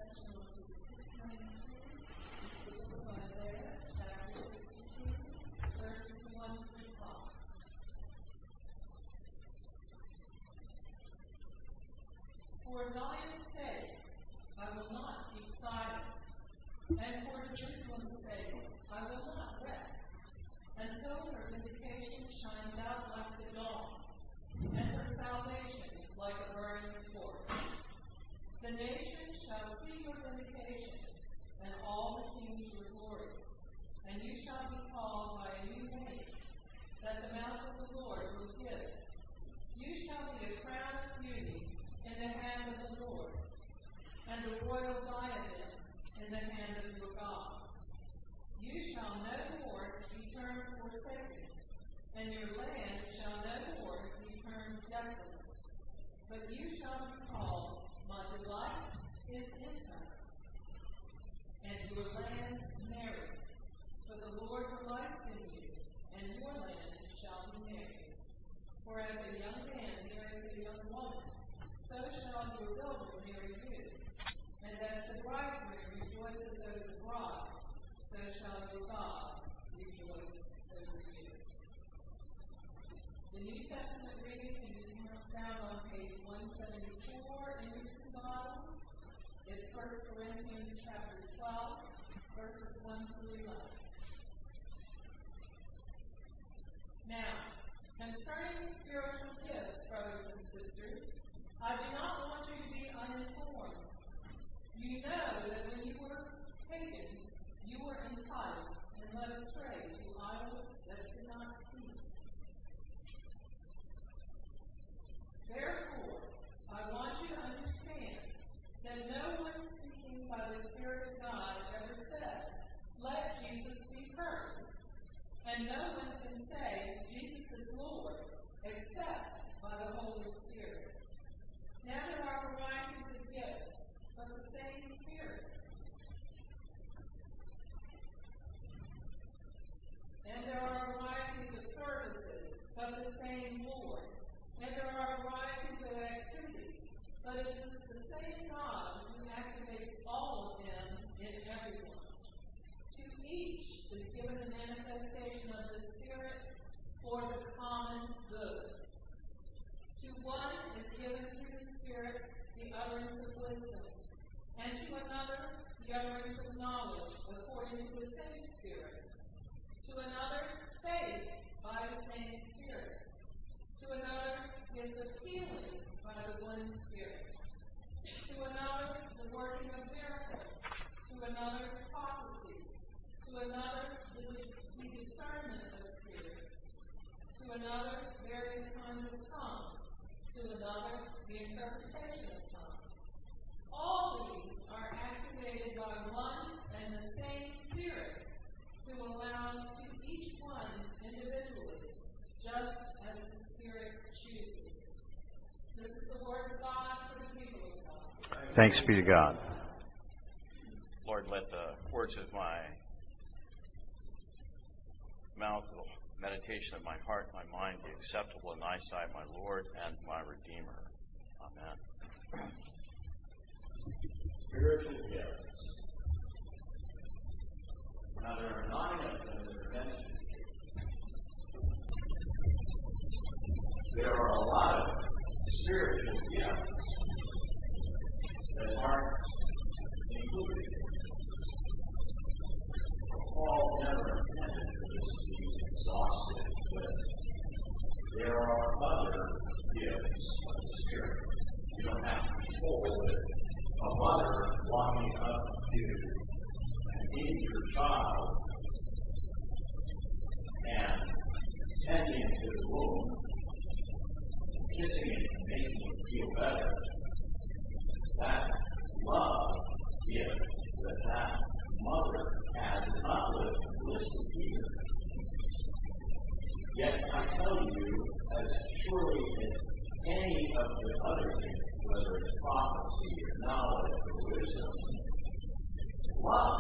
section on page 692, the book of Isaiah, chapter 62, verses 1 through 5. For Zion's sake, I will not keep silent, and for Jerusalem's sake, I will not rest, until her vindication shines out like the dawn, and her salvation like a burning torch. The nations shall see your vindication, and all the kings your glory, and you shall be called by a new name, that the mouth of the Lord will give. You shall be a crown of beauty in the hand of the Lord, and a royal diadem in the hand of your God. You shall no more be turned forsaken, and your land shall no more be turned desolate. But you shall be called, my delight is in her, and your land married. For the Lord delights in you, and your land shall be married. For as a young man marries a young woman, so shall your builder marry you. And as the bridegroom rejoices over the bride, so shall your God rejoice over you. The New Testament reading can be found on page 174 in your Bible. It's 1 Corinthians chapter 12, verses 1 through 11. Now, concerning spiritual gifts, brothers and sisters, I do not want you to be uninformed. You know that when you were pagans, you were enticed and led astray to idols that did not cease. Therefore, I want you to understand that no one speaking by the Spirit of God ever said, "Let Jesus be first." And no one can say, "Jesus is Lord," except by the Holy Spirit. Now there are varieties of gifts, but the same Spirit. And there are varieties of services, but the same Lord. And there are varieties of activities, but it is the same God who activates all of them in everyone. To each is given the manifestation of the Spirit for the common good. To one is given through the Spirit the utterance of wisdom, and to another the utterance of knowledge according to the same Spirit. To another, faith by the same Spirit. To another, gifts of healing by the one Spirit. To another, the working of miracles. To another, prophecy. To another, the discernment of spirits. To another, various kinds of tongues. To another, the interpretation of tongues. All these are activated by one and the same Spirit to allow to each one individually, just as the Spirit chooses. This is the word of God for the people of God. Thanks be to God. Lord, let the words of my mouth, the meditation of my heart, my mind be acceptable in thy sight, my Lord and my Redeemer. Amen. Spiritual gifts. Now there are 9 of them that are mentioned. There are a lot of spiritual gifts that aren't included. Paul never intended for this to be exhaustive, but there are other gifts of the Spirit. You don't have to be told that a mother walking up to an injured child and tending to the wound, kissing it and making it feel better, that love gift that mother has is not listed here. Yet I tell you, as surely as any of the other gifts, whether it's prophecy or knowledge or wisdom, love,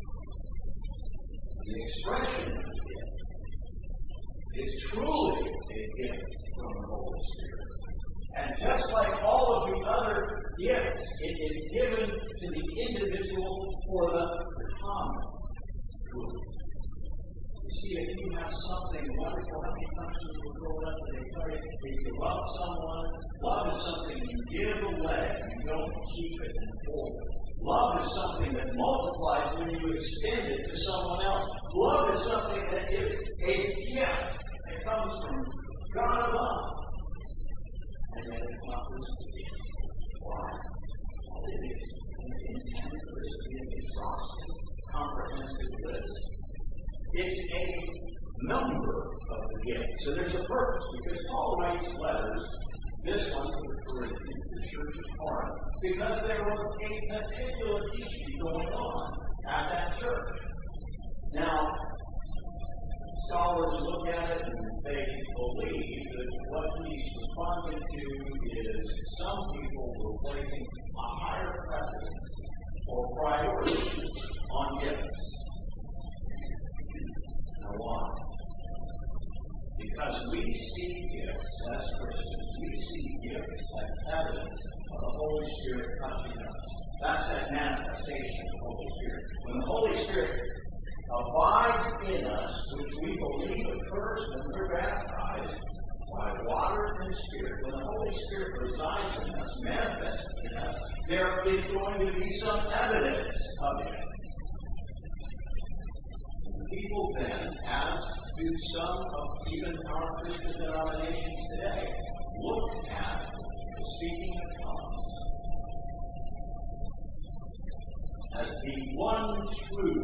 the expression of the gift, is truly a gift from the Holy Spirit. And just like all of the other gifts It is given to the individual for the common good. You see, if you have something wonderful, how many times when you grow up and they tell you, if you love someone, love is something you give away, you don't keep it and hold it. Love is something that multiplies when you extend it to someone else. Love is something that is a gift that comes from God above. And yet it's not listed. Why? Well, it is intended for us to be an exhaustive, comprehensive list. It's a number of the gifts. So there's a purpose, because Paul writes letters, this one to the Corinthians, the church of Corinth, because there was a particular issue going on at that church. Now, scholars look at it and they believe that what he's responding to is some people were placing a higher precedence or priority on gifts. Now why? Because we see gifts as Christians. We see gifts as evidence of the Holy Spirit touching us. That's that manifestation of the Holy Spirit. When the Holy Spirit abides in us, which we believe occurs when we're baptized by water and Spirit, when the Holy Spirit resides in us, manifests in us, there is going to be some evidence of it. People then, as do some of even our Christian denominations today, look at the speaking of tongues as the one true,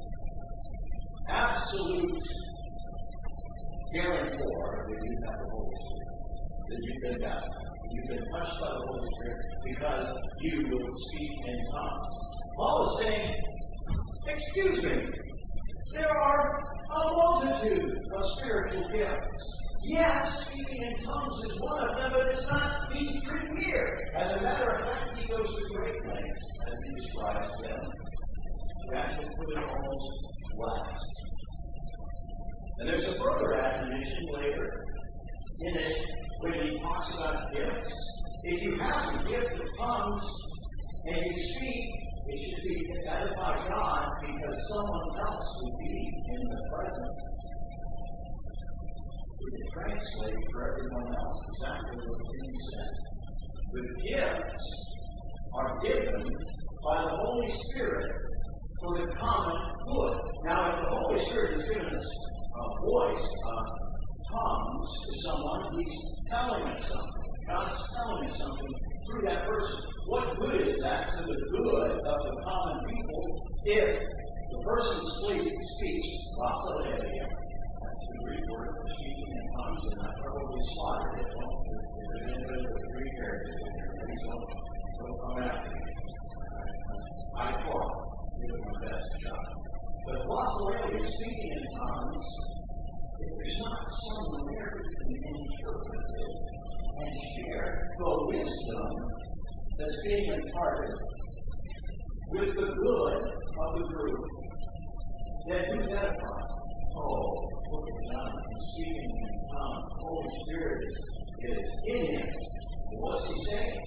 absolute guarantor that you have the Holy Spirit, that you've been baptized, that you've been touched by the Holy Spirit because you will speak in tongues. Paul is saying, excuse me, there are a multitude of spiritual gifts. Yes, speaking in tongues is one of them, but it's not the premier. As a matter of fact, he goes to great lengths as he describes them. We actually put it almost last. And there's a further admonition later in it when he talks about gifts. If you have the gift of tongues and you speak, it should be to edify God because someone else will be in the presence. We can translate for everyone else exactly what's being said. The gifts are given by the Holy Spirit for the common good. Now, if the Holy Spirit has given us a voice, tongues to someone, he's telling us something. God's telling us something through that person. What good is that to the good of the common people if the person speaks glossolalia? That's the Greek word for speaking in tongues, and I probably slaughtered it. There's an end of the Greek heritage in here. Please don't come after me. I taught. Give it my best shot. But glossolalia, speaking in tongues, if there's not someone there who can interpret it and share the wisdom that's being imparted with the good of the group, then who's edified? Oh, look at John. He's speaking in tongues. The Holy Spirit is in him. What's he saying?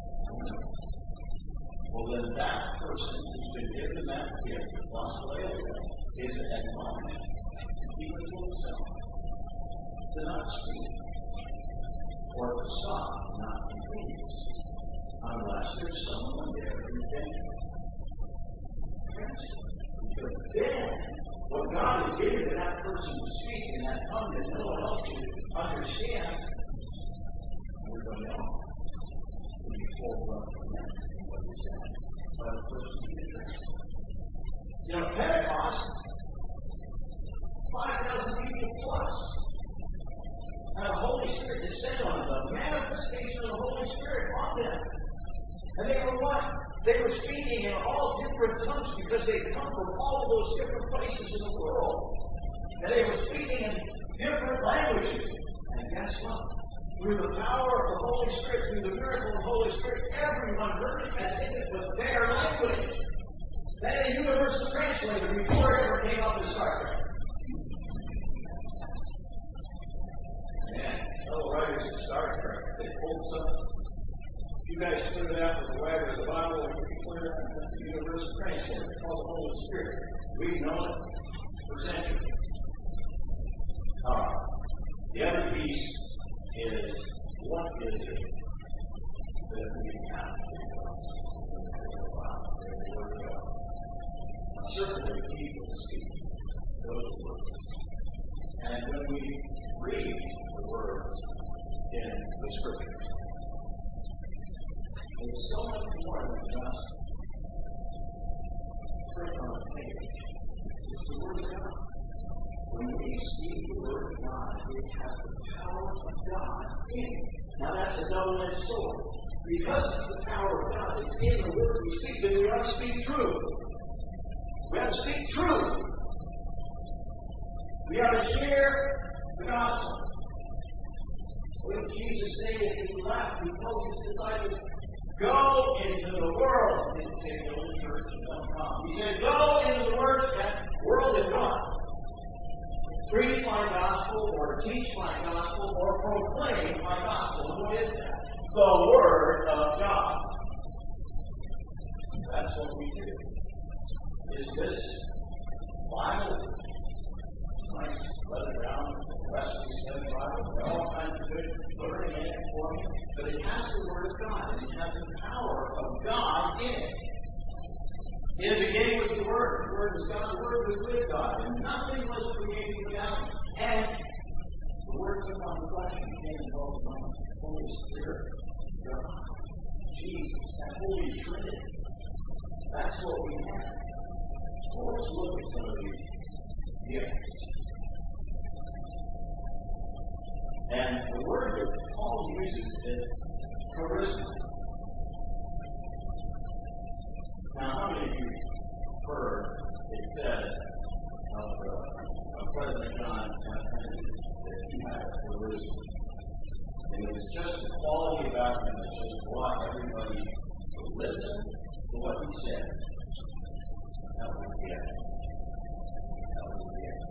Well, then that person who's been given that gift of glossolalia is admonished to keep it to himself, to not speak, or to stop, not continue, unless there's someone there who can translate. Because then, what God has given to that person to speak in that tongue that no one else can understand, everybody else will be full of what he said. But the person can translate. You know, Pentecost, 5,000 people plus. And the Holy Spirit descended on them. The manifestation of the Holy Spirit on them. And they were what? They were speaking in all different tongues because they come from all of those different places in the world. And they were speaking in different languages. And guess what? Through the power of the Holy Spirit, through the miracle of the Holy Spirit, everyone heard it as if it was their language. They had a universal translator before it ever came up in Star Trek. Man, fellow writers of Star Trek, they pulled some You guys put it out with the writer of the Bible, and you put it out with the universal translator. It's called the Holy Spirit. We've known it for centuries. The other piece is, what is it that we have to do? Certainly, people speak those words. And when we read the words in the Scriptures, it's so much more than just print on a page. It's the Word of God. When we speak the Word of God, it has the power of God in it. Now that's a double-edged sword. Because it's the power of God that's in the Word we speak, then we ought to speak truth. We ought to speak truth. We ought to share the gospel. What did Jesus say as he left? He told his disciples, go into the world. He didn't say go to church and don't come. He said, go into the world and God. Preach my gospel, or teach my gospel, or proclaim my gospel. And what is that? The Word of God. That's what we do. Is this Bible? It's nice, leather bound, Wesley study Bible. There are all kinds of good learning in it for me. But it has the Word of God, and it has the power of God in it. In the beginning was the Word. The Word was God. The Word was with God. And nothing was created without Him. And the Word took on flesh and came and dwelt among us. Holy Spirit, God, Jesus, that Holy Trinity. That's what we have. Well, let's look at some of these gifts. And the word that Paul uses is charisma. Now, how many of you heard it said of President John F. Kennedy that he had charisma? And it was just the quality about him that just brought everybody to listen to what he said. That was the gift. That was the gift.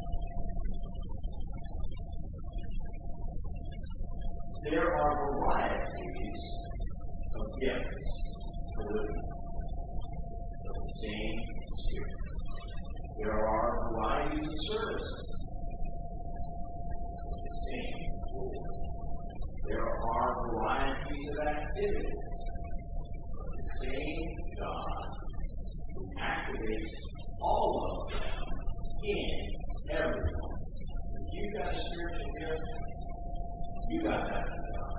There are varieties of gifts for living of the same Spirit. There are varieties of services of the same Lord. There are varieties of activities of the same God who activates all of them in everyone. If you've got a spiritual gift, you got that from God.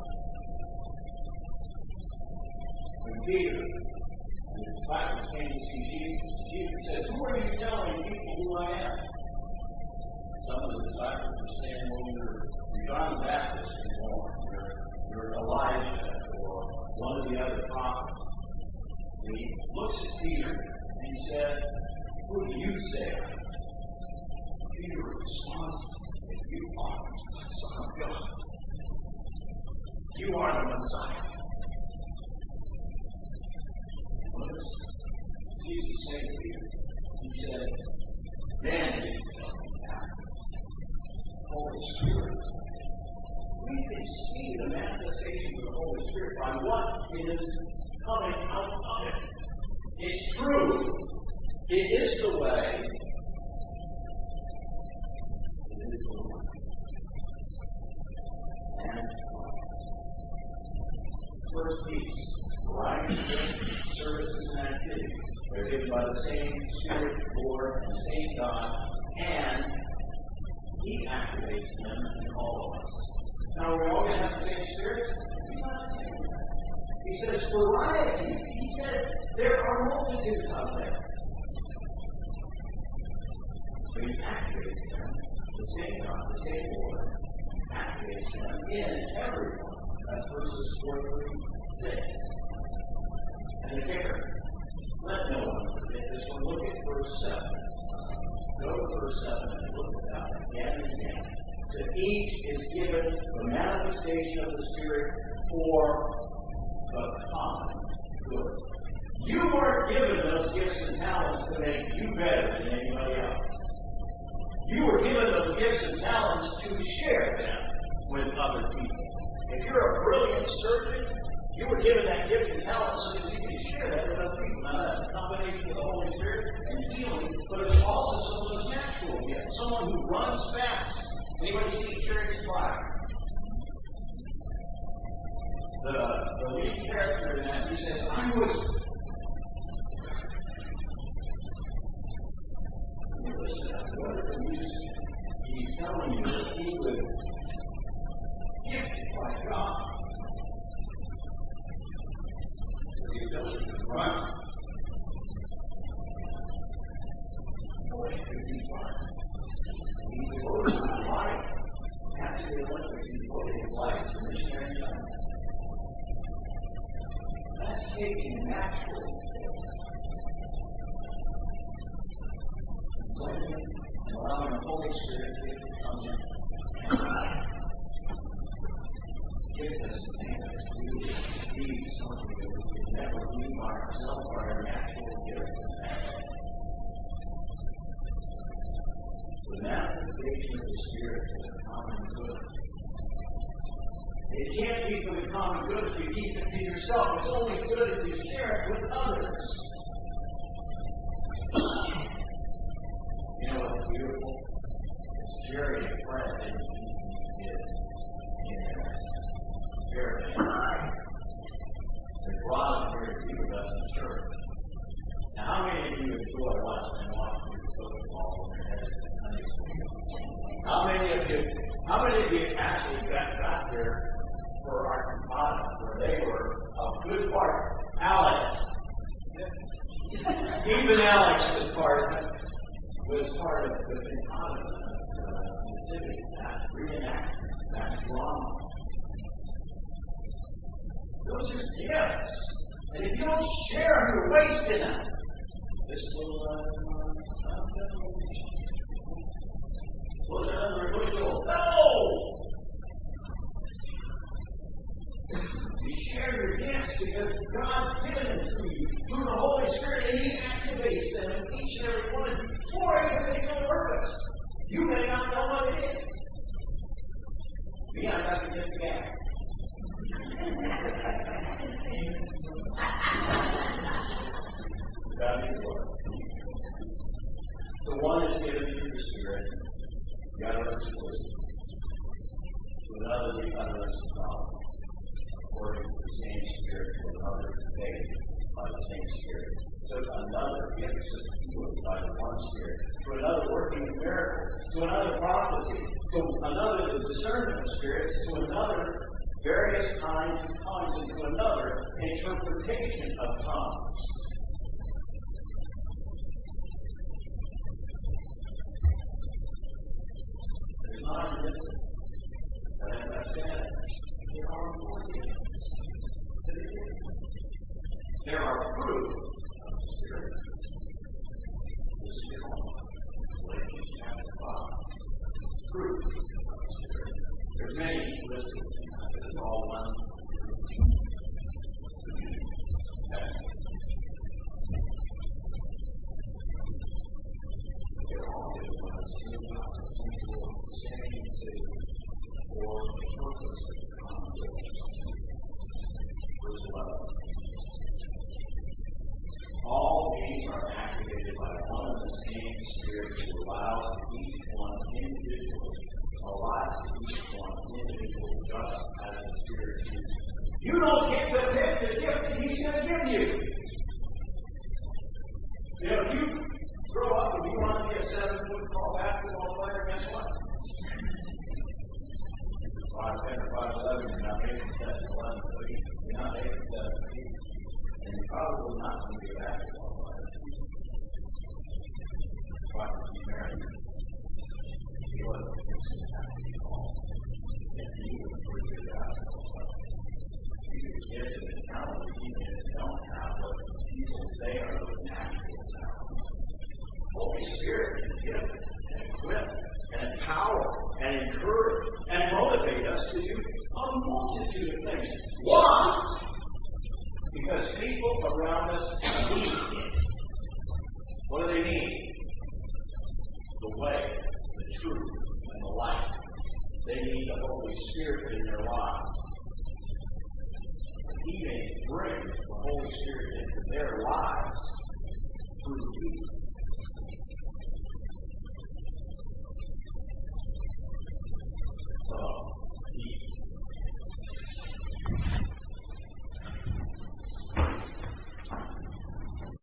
When Peter and the disciples came to see Jesus, Jesus said, who are you telling people who I am? Some of the disciples were saying, well, you're John the Baptist, you're Elijah, or one of the other prophets. And he looks at Peter and he says, who do you say? Peter responds, that you are the Son of God. You are the Messiah. What does Jesus say to Peter? He said, then he tells me that. Holy Spirit. We can see the manifestation of the Holy Spirit by what is coming out of it. It's true. It is the way. It is the way. And first piece, variety of services and activities. They're given by the same Spirit, Lord, and the same God, and He activates them in all of us. Now, are we all going to have the same Spirit? He's not saying that. He says variety. He says there are multitudes out there. But He activates them, the same God, the same Lord, activates them in everyone. That's verses 4 through 6. And the kicker, let no one forget this one. Look at verse 7. Go to verse 7 and look at that again and again. To each is given the manifestation of the Spirit for the common good. You weren't given those gifts and talents to make you better than anybody else. You were given those gifts and talents to share them with other people. If you're a brilliant surgeon, You were given that gift and talent so that you can share that with other people. Now, that's a combination of the Holy Spirit and healing, but it's also some of those natural gifts. Someone who runs fast. Anybody see Chariots of Fire? The lead character in that, he says, he's telling you that he was gifted by God. The ability to run. Boy, it could be fun. He devoted his life. After the Olympics, he devoted his life to missionary time. That's taking natural and allowing the Holy Spirit to come in. Give us we need something that we can never do by ourselves by our natural gifts. The manifestation of the Spirit for the common good. It can't be for the common good if you keep it to yourself. It's only good if you share it with others. You know what's beautiful? It's Jerry and Fred and these kids in there. Jerry and Fred. They brought them here to be with us in church. Now, how many of you enjoy watching them walk through the social hall when they're headed to Sunday school? How many of you actually got there for our Confada, where they were a good part? Alex. Even Alex was part of the Confada activity. That reenactment, that drama. Those are gifts. And if you don't share them, you're wasting them. This little no! You share your gifts because God's given them to you through the Holy Spirit, and He activates them in each and every one of you for a particular purpose. You may not know what it is. Me, I got to get the gap. So one is given through the Spirit, the other is wisdom. To another, the utterance of knowledge, according to the same Spirit. To another, faith by the same Spirit. To another, gifts of healing by the one Spirit. To another, working of miracles. To another, prophecy. To another, the discernment of spirits. To another, various kinds of tongues. And to another, interpretation of tongues. Not a list. But as I said, there are more gifts. There are fruit of the Spirit. This is your home. Galatians chapter 5. Fruit of the Spirit. There's many listed, but it's all one. Okay. They're all given by the same God, the same Lord, the same Savior, for the purpose of the common good. Verse 11. All these are activated by one and the same Spirit who allows each one individually, just as the Spirit chooses. You don't get to pick the gift that He's going to give you. You know, if you grow up and you want to be a 7-foot tall basketball player, guess what? 5'10" or 5'11", you're not making 7'11", you're not making 7 feet. And you're probably not going to be a basketball player. Why was he married? He wasn't 6.5 feet tall. And he was a pretty good basketball player. He was gifted and talented, even if they don't have what people say are those natural talents. Holy Spirit can gift and equip and empower and encourage and motivate us to do a multitude of things. Why? Because people around us need it. What do they need? The way, the truth, and the light. They need the Holy Spirit in their lives. He may bring the Holy Spirit into their lives through you.